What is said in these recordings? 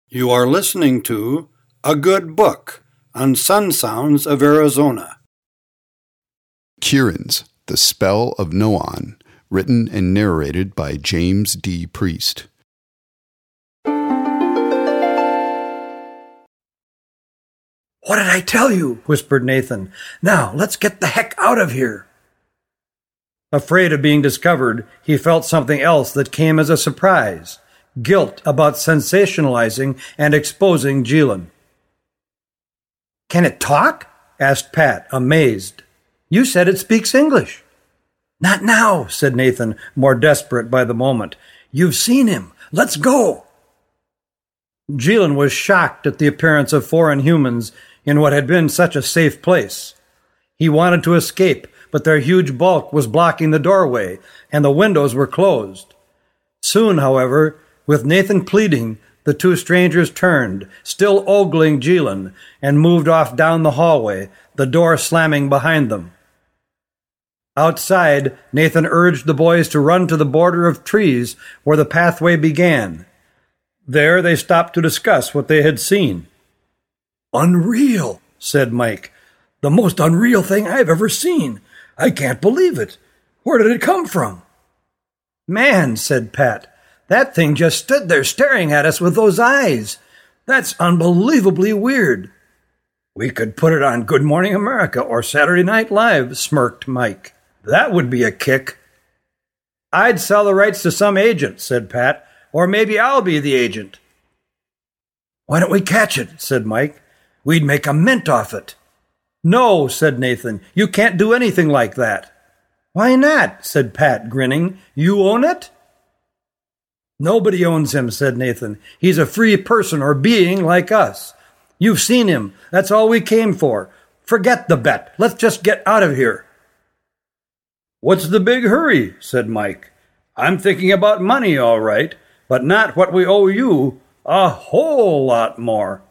You are listening to A Good Book on Sun Sounds of Arizona. Kirin's The Spell of Noan, written and narrated by James D. Priest. "What did I tell you?" whispered Nathan. "Now, let's get the heck out of here." Afraid of being discovered, he felt something else that came as a surprise: guilt about sensationalizing and exposing Jilin. "Can it talk?" asked Pat, amazed. "You said it speaks English." "Not now," said Nathan, more desperate by the moment. "You've seen him. Let's go." Jilin was shocked at the appearance of foreign humans in what had been such a safe place. He wanted to escape, but their huge bulk was blocking the doorway, and the windows were closed. Soon, however, with Nathan pleading, the two strangers turned, still ogling Jilin, and moved off down the hallway, the door slamming behind them. Outside, Nathan urged the boys to run to the border of trees where the pathway began. There they stopped to discuss what they had seen. "Unreal," said Mike. "The most unreal thing I've ever seen. I can't believe it. Where did it come from?" "Man," said Pat, "that thing just stood there staring at us with those eyes. That's unbelievably weird." "We could put it on Good Morning America or Saturday Night Live," smirked Mike. "That would be a kick." "I'd sell the rights to some agent," said Pat, "or maybe I'll be the agent." "Why don't we catch it?" said Mike. "We'd make a mint off it." "No," said Nathan, "you can't do anything like that." "Why not?" said Pat, grinning. "You own it?" "Nobody owns him," said Nathan. "He's a free person or being like us. You've seen him. That's all we came for. Forget the bet. Let's just get out of here." "What's the big hurry?" said Mike. "I'm thinking about money, all right, but not what we owe you. A whole lot more."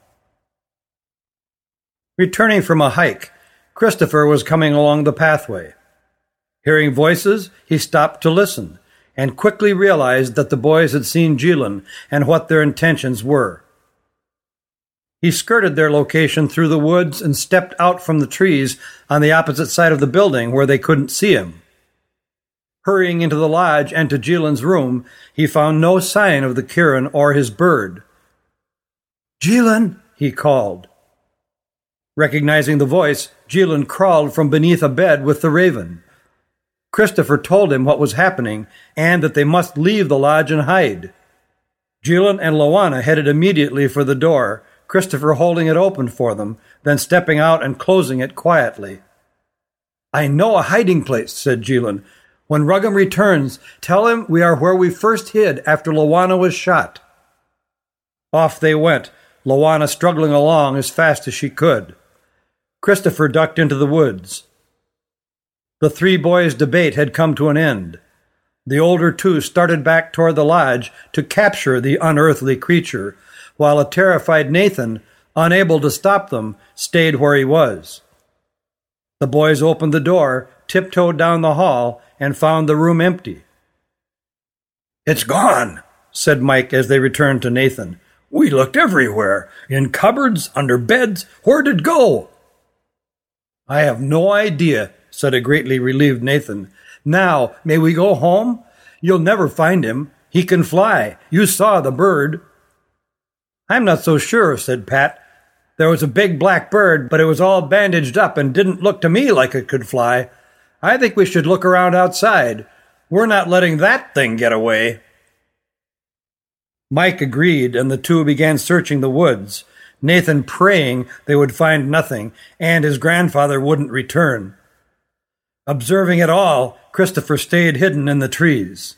Returning from a hike, Christopher was coming along the pathway. Hearing voices, he stopped to listen, and quickly realized that the boys had seen Jilin and what their intentions were. He skirted their location through the woods and stepped out from the trees on the opposite side of the building where they couldn't see him. Hurrying into the lodge and to Jilin's room, he found no sign of the Kirin or his bird. "Jilin," he called. Recognizing the voice, Jilin crawled from beneath a bed with the raven. Christopher told him what was happening and that they must leave the lodge and hide. Jilin and Loana headed immediately for the door, Christopher holding it open for them, then stepping out and closing it quietly. "I know a hiding place," said Jilin. "When Ruggum returns, tell him we are where we first hid after Loana was shot." Off they went, Loana struggling along as fast as she could. Christopher ducked into the woods. The three boys' debate had come to an end. The older two started back toward the lodge to capture the unearthly creature, while a terrified Nathan, unable to stop them, stayed where he was. The boys opened the door, tiptoed down the hall, and found the room empty. "It's gone," said Mike as they returned to Nathan. "We looked everywhere, in cupboards, under beds. Where'd it go?" "I have no idea," said a greatly relieved Nathan. "Now, may we go home? You'll never find him. He can fly. You saw the bird." "I'm not so sure," said Pat. "There was a big black bird, but it was all bandaged up and didn't look to me like it could fly. I think we should look around outside. We're not letting that thing get away." Mike agreed, and the two began searching the woods, Nathan praying they would find nothing and his grandfather wouldn't return. Observing it all, Christopher stayed hidden in the trees.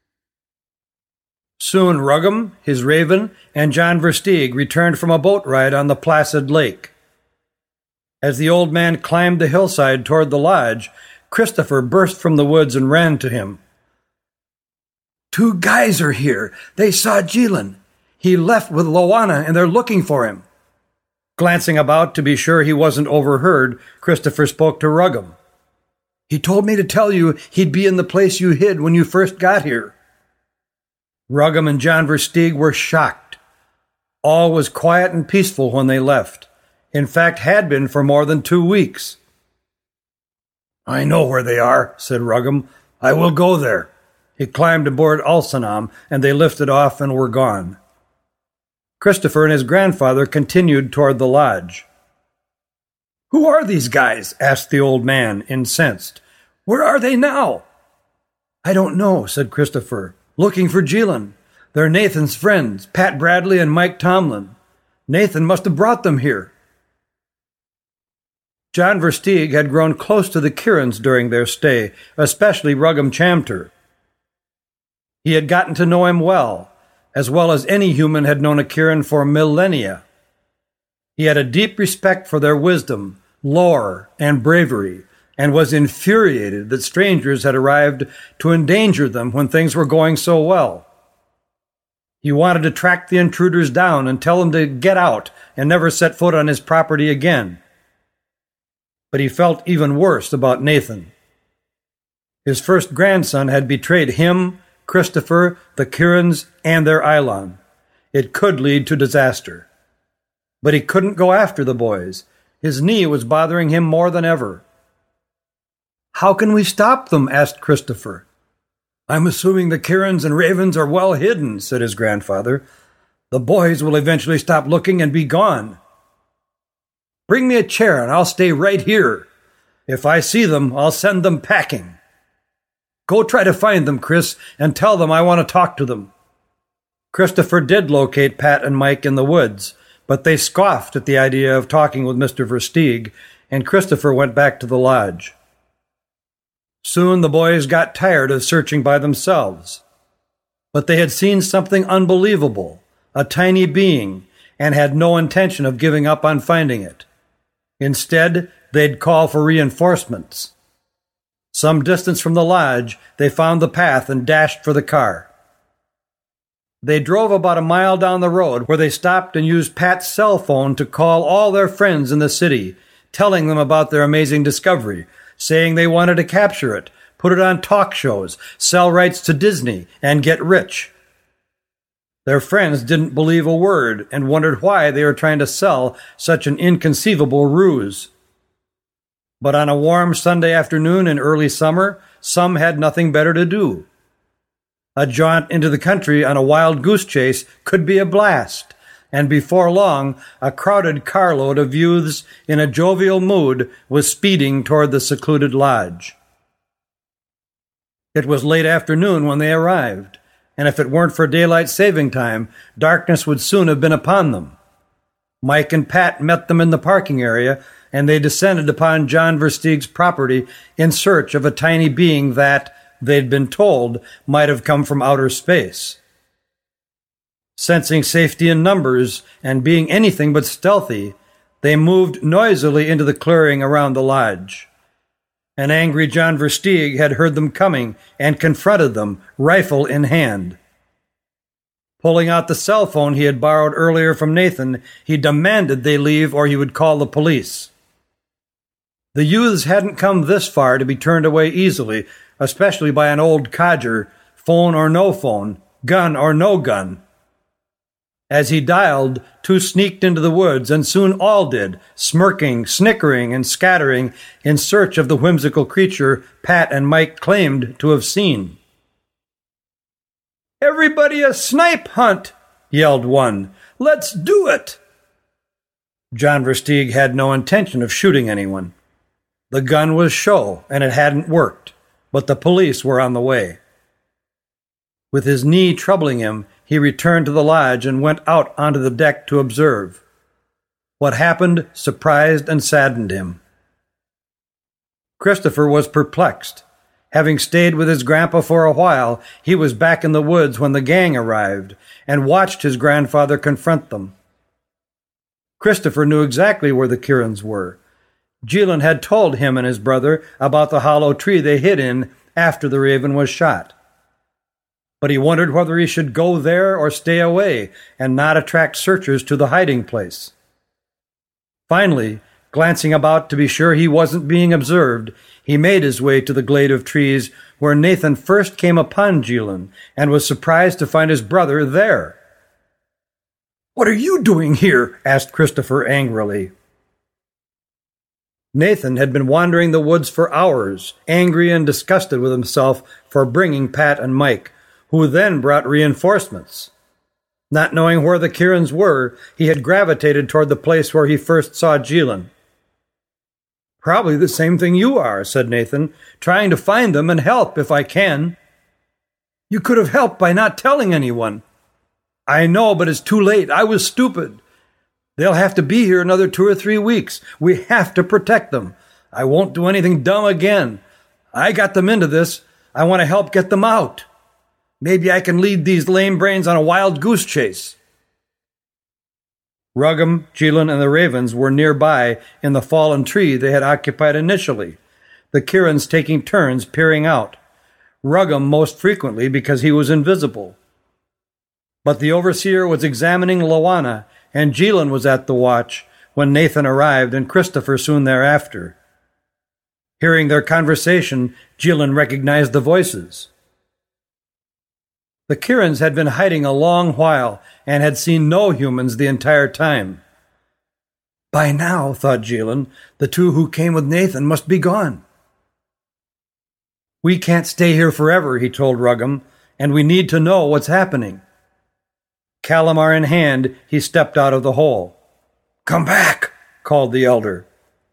Soon Ruggum, his raven, and John Versteeg returned from a boat ride on the placid lake. As the old man climbed the hillside toward the lodge, Christopher burst from the woods and ran to him. "Two guys are here. They saw Jilin. He left with Loana, and they're looking for him." Glancing about to be sure he wasn't overheard, Christopher spoke to Ruggum. "He told me to tell you he'd be in the place you hid when you first got here." Ruggum and John Versteeg were shocked. All was quiet and peaceful when they left. In fact, had been for more than 2 weeks. "I know where they are," said Ruggem. "I will go there." He climbed aboard Alsanam, and they lifted off and were gone. Christopher and his grandfather continued toward the lodge. "Who are these guys?" asked the old man, incensed. "Where are they now?" "I don't know," said Christopher. "Looking for Jilin. They're Nathan's friends, Pat Bradley and Mike Tomlin. Nathan must have brought them here." John Versteeg had grown close to the Kirins during their stay, especially Ruggem Chamter. He had gotten to know him well as any human had known a Kirin for millennia. He had a deep respect for their wisdom, lore, and bravery, and was infuriated that strangers had arrived to endanger them when things were going so well. He wanted to track the intruders down and tell them to get out and never set foot on his property again. But he felt even worse about Nathan. His first grandson had betrayed him, Christopher, the Kirins, and their Eilon. It could lead to disaster. But he couldn't go after the boys. His knee was bothering him more than ever. "How can we stop them?" asked Christopher. "I'm assuming the Kirins and Ravens are well hidden," said his grandfather. "The boys will eventually stop looking and be gone. Bring me a chair and I'll stay right here. If I see them, I'll send them packing. Go try to find them, Chris, and tell them I want to talk to them." Christopher did locate Pat and Mike in the woods, but they scoffed at the idea of talking with Mr. Versteeg, and Christopher went back to the lodge. Soon the boys got tired of searching by themselves. But they had seen something unbelievable, a tiny being, and had no intention of giving up on finding it. Instead, they'd call for reinforcements. Some distance from the lodge, they found the path and dashed for the car. They drove about a mile down the road, where they stopped and used Pat's cell phone to call all their friends in the city, telling them about their amazing discovery, saying they wanted to capture it, put it on talk shows, sell rights to Disney, and get rich. Their friends didn't believe a word and wondered why they were trying to sell such an inconceivable ruse. But on a warm Sunday afternoon in early summer, some had nothing better to do. A jaunt into the country on a wild goose chase could be a blast, and before long, a crowded carload of youths in a jovial mood was speeding toward the secluded lodge. It was late afternoon when they arrived, and if it weren't for daylight saving time, darkness would soon have been upon them. Mike and Pat met them in the parking area, and they descended upon John Versteeg's property in search of a tiny being that, they'd been told, might have come from outer space. Sensing safety in numbers and being anything but stealthy, they moved noisily into the clearing around the lodge. An angry John Versteeg had heard them coming and confronted them, rifle in hand. Pulling out the cell phone he had borrowed earlier from Nathan, he demanded they leave or he would call the police. The youths hadn't come this far to be turned away easily, especially by an old codger, phone or no phone, gun or no gun. As he dialed, two sneaked into the woods, and soon all did, smirking, snickering, and scattering in search of the whimsical creature Pat and Mike claimed to have seen. "Everybody a snipe hunt!" yelled one. "Let's do it!" John Versteeg had no intention of shooting anyone. The gun was show, and it hadn't worked, but the police were on the way. With his knee troubling him, he returned to the lodge and went out onto the deck to observe. What happened surprised and saddened him. Christopher was perplexed. Having stayed with his grandpa for a while, he was back in the woods when the gang arrived and watched his grandfather confront them. Christopher knew exactly where the Kirins were. Jilin had told him and his brother about the hollow tree they hid in after the Raven was shot. But he wondered whether he should go there or stay away and not attract searchers to the hiding place. Finally, glancing about to be sure he wasn't being observed, he made his way to the glade of trees where Nathan first came upon Jilin and was surprised to find his brother there. "What are you doing here?" asked Christopher angrily. Nathan had been wandering the woods for hours, angry and disgusted with himself for bringing Pat and Mike, who then brought reinforcements. Not knowing where the Kirins were, he had gravitated toward the place where he first saw Jilin. "Probably the same thing you are," said Nathan, "trying to find them and help if I can." "You could have helped by not telling anyone." "I know, but it's too late. I was stupid. They'll have to be here another 2 or 3 weeks. We have to protect them. I won't do anything dumb again. I got them into this. I want to help get them out. Maybe I can lead these lame brains on a wild goose chase." Ruggum, Jilin, and the Ravens were nearby in the fallen tree they had occupied initially, the Kirins taking turns peering out, Ruggum most frequently because he was invisible. But the overseer was examining Loana, and Jilin was at the watch when Nathan arrived and Christopher soon thereafter. Hearing their conversation, Jilin recognized the voices. The Kirins had been hiding a long while and had seen no humans the entire time. By now, thought Jilin, the two who came with Nathan must be gone. "We can't stay here forever," he told Ruggum, "and we need to know what's happening." Calamar in hand, he stepped out of the hole. "Come back," called the elder.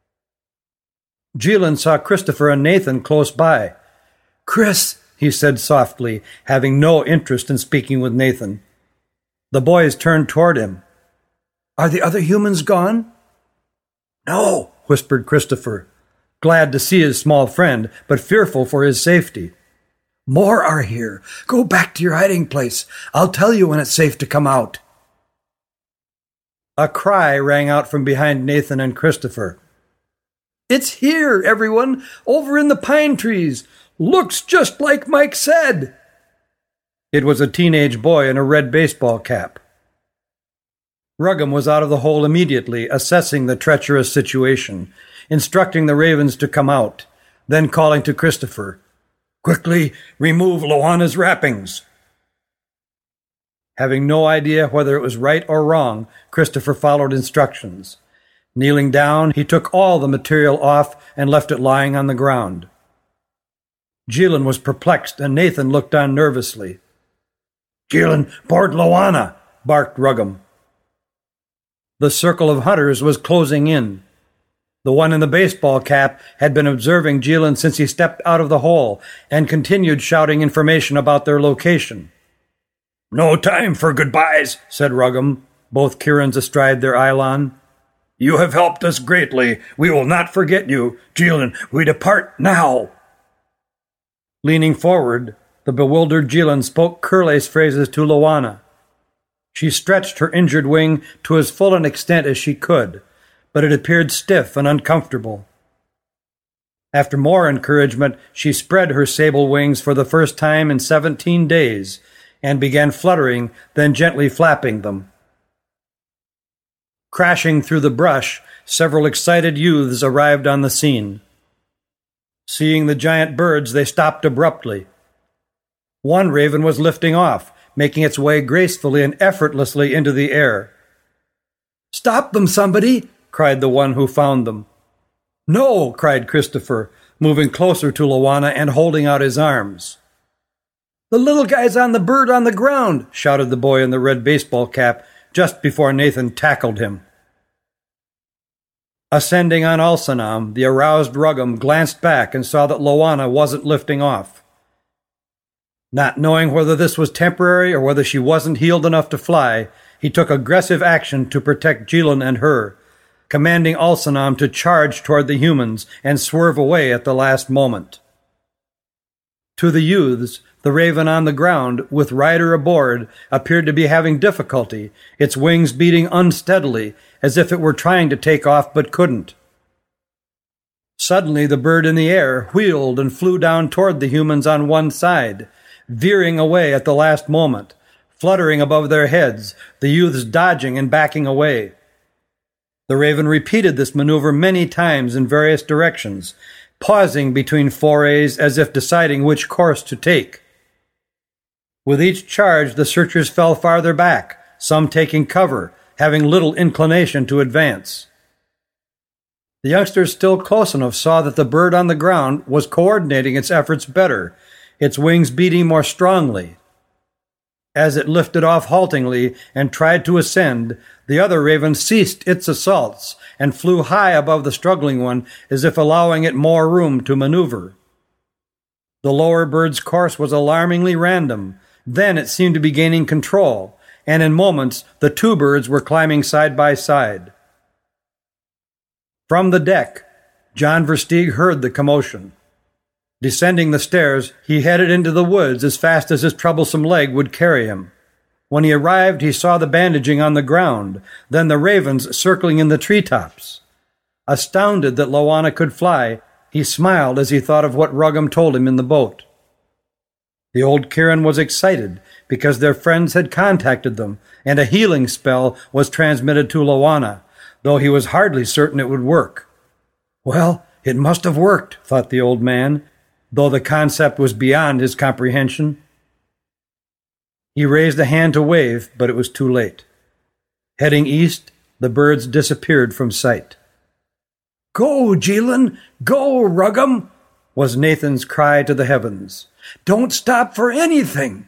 Jilin saw Christopher and Nathan close by. "Chris," he said softly, having no interest in speaking with Nathan. The boys turned toward him. "Are the other humans gone?" "No," whispered Christopher, glad to see his small friend, but fearful for his safety. "More are here. Go back to your hiding place. I'll tell you when it's safe to come out." A cry rang out from behind Nathan and Christopher. "It's here, everyone, over in the pine trees. Looks just like Mike said." It was a teenage boy in a red baseball cap. Ruggum was out of the hole immediately, assessing the treacherous situation, instructing the Ravens to come out, then calling to Christopher, "Quickly remove Loana's wrappings." Having no idea whether it was right or wrong, Christopher followed instructions. Kneeling down, he took all the material off and left it lying on the ground. Jilin was perplexed, and Nathan looked on nervously. "Jilin, board Loana," barked Ruggum. The circle of hunters was closing in. The one in the baseball cap had been observing Jilin since he stepped out of the hole and continued shouting information about their location. "No time for goodbyes," said Ruggum, both Kirins astride their Eilon. "You have helped us greatly. We will not forget you. Jilin, we depart now." Leaning forward, the bewildered Jilin spoke Curle's phrases to Loana. She stretched her injured wing to as full an extent as she could, but it appeared stiff and uncomfortable. After more encouragement, she spread her sable wings for the first time in 17 days and began fluttering, then gently flapping them. Crashing through the brush, several excited youths arrived on the scene. Seeing the giant birds, they stopped abruptly. One raven was lifting off, making its way gracefully and effortlessly into the air. "Stop them, somebody!" cried the one who found them. "No!" cried Christopher, moving closer to Loana and holding out his arms. "The little guy's on the bird on the ground!" shouted the boy in the red baseball cap just before Nathan tackled him. Ascending on Alsanam, the aroused Ruggum glanced back and saw that Loana wasn't lifting off. Not knowing whether this was temporary or whether she wasn't healed enough to fly, he took aggressive action to protect Jilin and her, commanding Alsanam to charge toward the humans and swerve away at the last moment. To the youths, the raven on the ground, with Ryder aboard, appeared to be having difficulty, its wings beating unsteadily, as if it were trying to take off but couldn't. Suddenly the bird in the air wheeled and flew down toward the humans on one side, veering away at the last moment, fluttering above their heads, the youths dodging and backing away. The raven repeated this maneuver many times in various directions, pausing between forays as if deciding which course to take. With each charge, the searchers fell farther back, some taking cover, having little inclination to advance. The youngsters still close enough saw that the bird on the ground was coordinating its efforts better, its wings beating more strongly. As it lifted off haltingly and tried to ascend, the other raven ceased its assaults and flew high above the struggling one as if allowing it more room to maneuver. The lower bird's course was alarmingly random. Then it seemed to be gaining control, and in moments the two birds were climbing side by side. From the deck, John Versteeg heard the commotion. Descending the stairs, he headed into the woods as fast as his troublesome leg would carry him. When he arrived, he saw the bandaging on the ground, then the ravens circling in the treetops. Astounded that Loanna could fly, he smiled as he thought of what Ruggum told him in the boat. The old Kirin was excited because their friends had contacted them, and a healing spell was transmitted to Loanna, though he was hardly certain it would work. Well, it must have worked, thought the old man, though the concept was beyond his comprehension. He raised a hand to wave, but it was too late. Heading east, the birds disappeared from sight. "Go, Jilin! Go, Ruggum!" was Nathan's cry to the heavens. "Don't stop for anything!"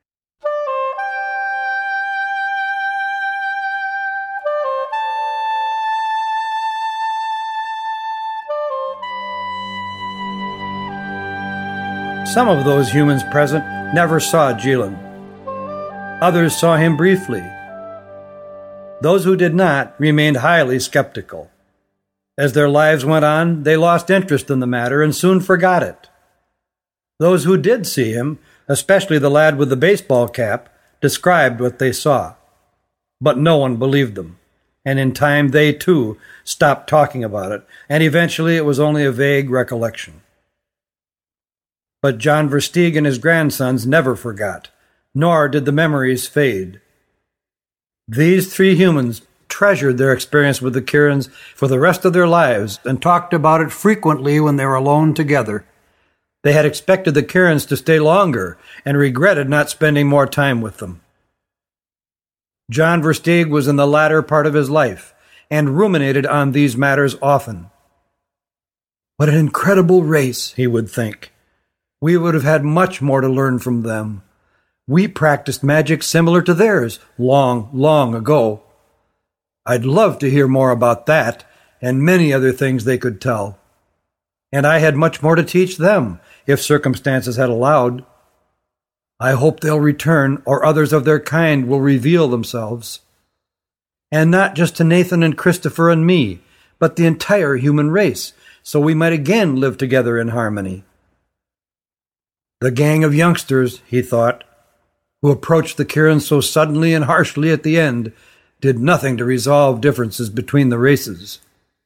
Some of those humans present never saw Jilin. Others saw him briefly. Those who did not remained highly skeptical. As their lives went on, they lost interest in the matter and soon forgot it. Those who did see him, especially the lad with the baseball cap, described what they saw. But no one believed them, and in time they, too, stopped talking about it, and eventually it was only a vague recollection. But John Versteeg and his grandsons never forgot, nor did the memories fade. These three humans treasured their experience with the Kirins for the rest of their lives and talked about it frequently when they were alone together. They had expected the Kirins to stay longer and regretted not spending more time with them. John Versteeg was in the latter part of his life and ruminated on these matters often. What an incredible race, he would think. We would have had much more to learn from them. We practiced magic similar to theirs long, long ago. I'd love to hear more about that and many other things they could tell. And I had much more to teach them, if circumstances had allowed. I hope they'll return, or others of their kind will reveal themselves. And not just to Nathan and Christopher and me, but the entire human race, so we might again live together in harmony. The gang of youngsters, he thought, who approached the Kirin so suddenly and harshly at the end, did nothing to resolve differences between the races.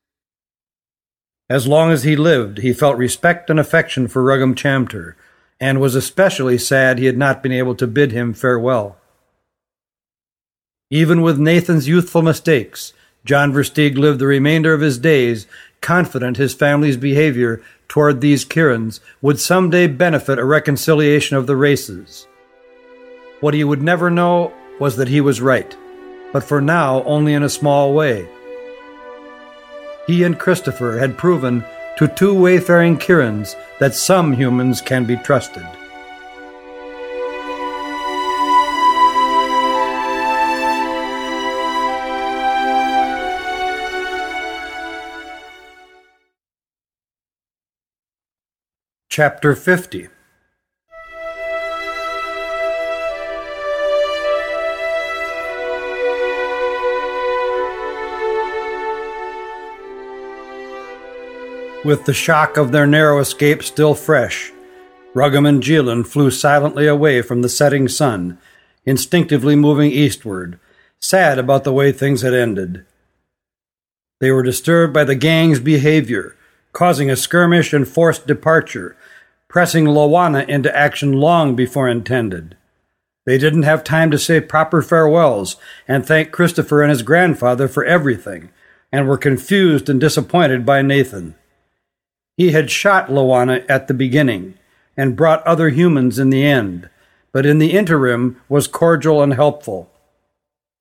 As long as he lived, he felt respect and affection for Ruggum Chamter, and was especially sad he had not been able to bid him farewell. Even with Nathan's youthful mistakes, John Versteeg lived the remainder of his days confident his family's behavior toward these Kirins would someday benefit a reconciliation of the races. What he would never know was that he was right, but for now only in a small way. He and Christopher had proven to two wayfaring Kirins that some humans can be trusted. Chapter 50. With the shock of their narrow escape still fresh, Ruggum and Jilin flew silently away from the setting sun, instinctively moving eastward, sad about the way things had ended. They were disturbed by the gang's behavior, causing a skirmish and forced departure, pressing Loanna into action long before intended. They didn't have time to say proper farewells and thank Christopher and his grandfather for everything, and were confused and disappointed by Nathan. He had shot Loanna at the beginning, and brought other humans in the end, but in the interim was cordial and helpful.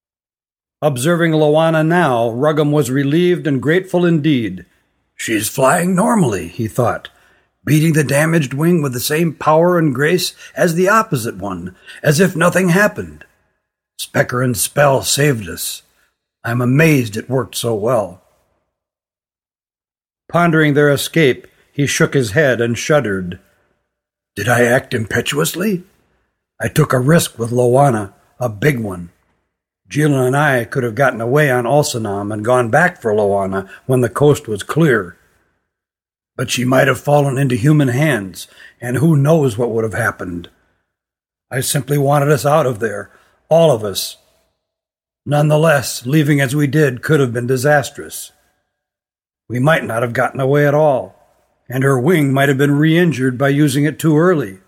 Observing Loana now, Ruggum was relieved and grateful indeed. "She's flying normally," he thought, "beating the damaged wing with the same power and grace as the opposite one, as if nothing happened. Speckeren's spell saved us. I'm amazed it worked so well." Pondering their escape, he shook his head and shuddered. "Did I act impetuously? I took a risk with Loana, a big one. Jilin and I could have gotten away on Ulsanam and gone back for Loana when the coast was clear. But she might have fallen into human hands, and who knows what would have happened. I simply wanted us out of there, all of us. Nonetheless, leaving as we did could have been disastrous. We might not have gotten away at all, and her wing might have been re-injured by using it too early.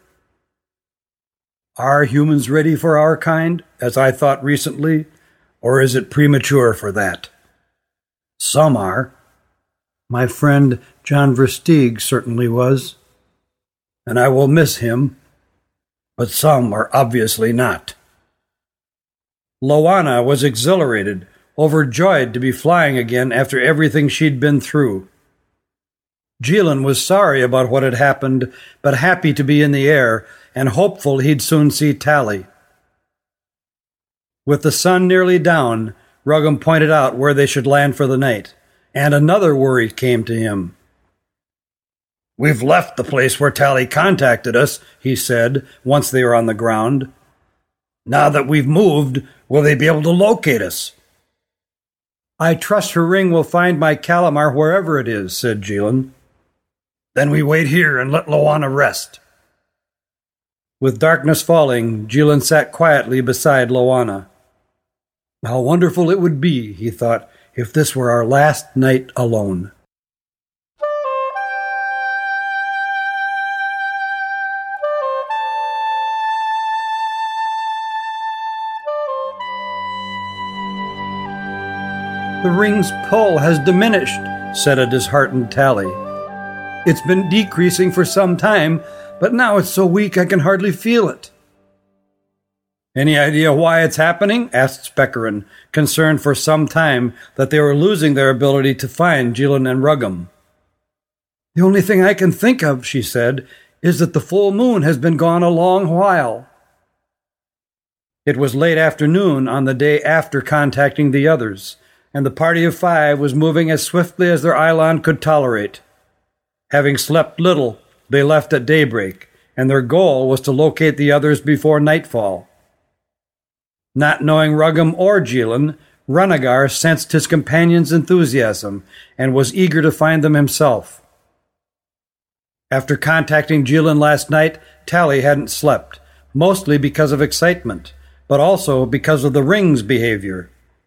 Are humans ready for our kind, as I thought recently, or is it premature for that? Some are. My friend John Versteeg certainly was, and I will miss him, but some are obviously not." Loana was exhilarated, overjoyed to be flying again after everything she'd been through. Jilin was sorry about what had happened, but happy to be in the air and hopeful he'd soon see Tally. With the sun nearly down, Ruggum pointed out where they should land for the night, and another worry came to him. "We've left the place where Tally contacted us," he said, once they were on the ground. "Now that we've moved, will they be able to locate us?" "I trust her ring will find my Calamar wherever it is," said Jilin. "Then we wait here and let Loana rest." With darkness falling, Jilin sat quietly beside Loana. How wonderful it would be, he thought, if this were our last night alone. "The ring's pull has diminished," said a disheartened Tally. "It's been decreasing for some time, but now it's so weak I can hardly feel it." "Any idea why it's happening?" asked Speckerin, concerned for some time that they were losing their ability to find Jilin and Ruggum. "The only thing I can think of," she said, "is that the full moon has been gone a long while." It was late afternoon on the day after contacting the others, and the party of 5 was moving as swiftly as their Eidolon could tolerate. Having slept little, they left at daybreak, and their goal was to locate the others before nightfall. Not knowing Ruggum or Jilin, Runnagar sensed his companion's enthusiasm and was eager to find them himself. After contacting Jilin last night, Tally hadn't slept, mostly because of excitement, but also because of the ring's behavior.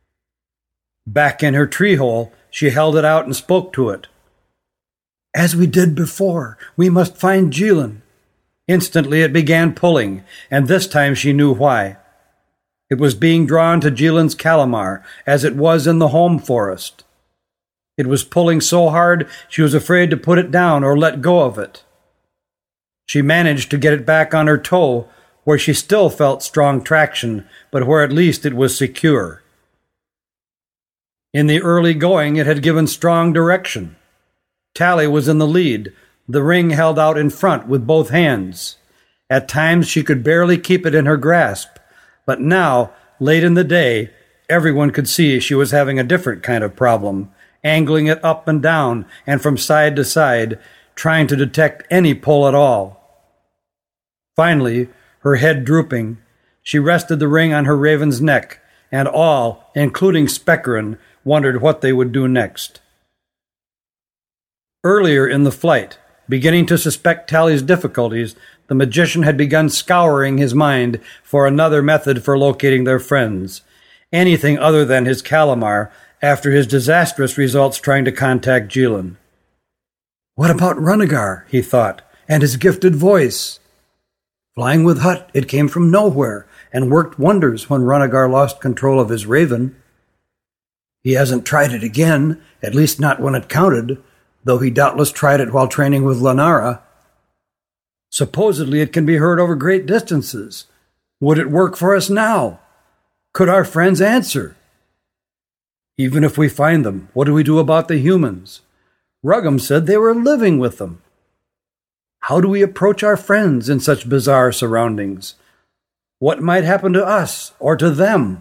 Back in her tree hole, she held it out and spoke to it. "As we did before, we must find Jilin." Instantly it began pulling, and this time she knew why. It was being drawn to Jilin's Calamar, as it was in the home forest. It was pulling so hard she was afraid to put it down or let go of it. She managed to get it back on her toe, where she still felt strong traction, but where at least it was secure. In the early going, it had given strong direction. Tally was in the lead, the ring held out in front with both hands. At times she could barely keep it in her grasp, but now, late in the day, everyone could see she was having a different kind of problem, angling it up and down and from side to side, trying to detect any pull at all. Finally, her head drooping, she rested the ring on her raven's neck, and all, including Speckerin, wondered what they would do next. Earlier in the flight, beginning to suspect Tally's difficulties, the magician had begun scouring his mind for another method for locating their friends, anything other than his Calamar, after his disastrous results trying to contact Jilin. What about Runnagar, he thought, and his gifted voice? Flying with Hut, it came from nowhere, and worked wonders when Runnagar lost control of his raven. He hasn't tried it again, at least not when it counted, though he doubtless tried it while training with Lanara. Supposedly it can be heard over great distances. Would it work for us now? Could our friends answer? Even if we find them, what do we do about the humans? Ruggam said they were living with them. How do we approach our friends in such bizarre surroundings? What might happen to us or to them?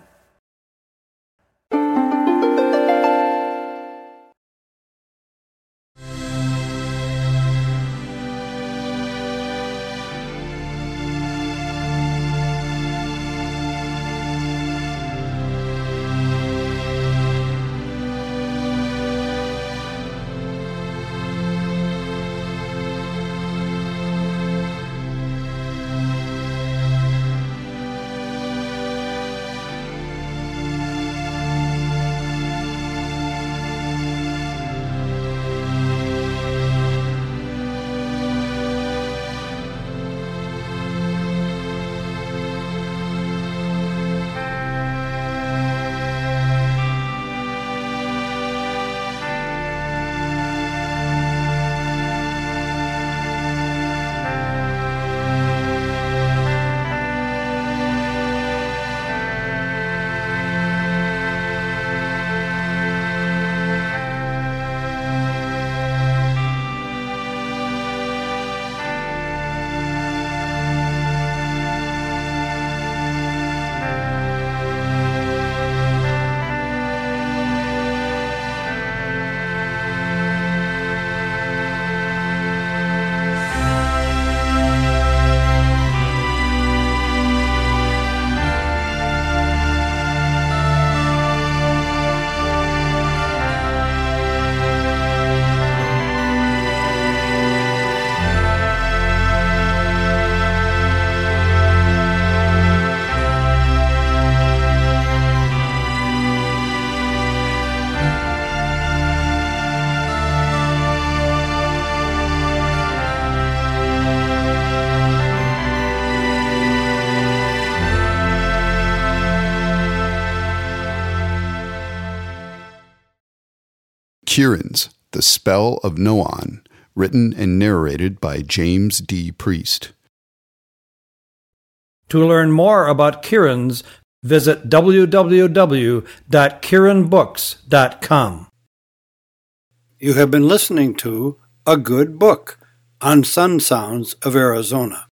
Kirin's The Spell of Noan, written and narrated by James D. Priest. To learn more about Kirin's, visit www.kirinbooks.com. You have been listening to A Good Book on Sun Sounds of Arizona.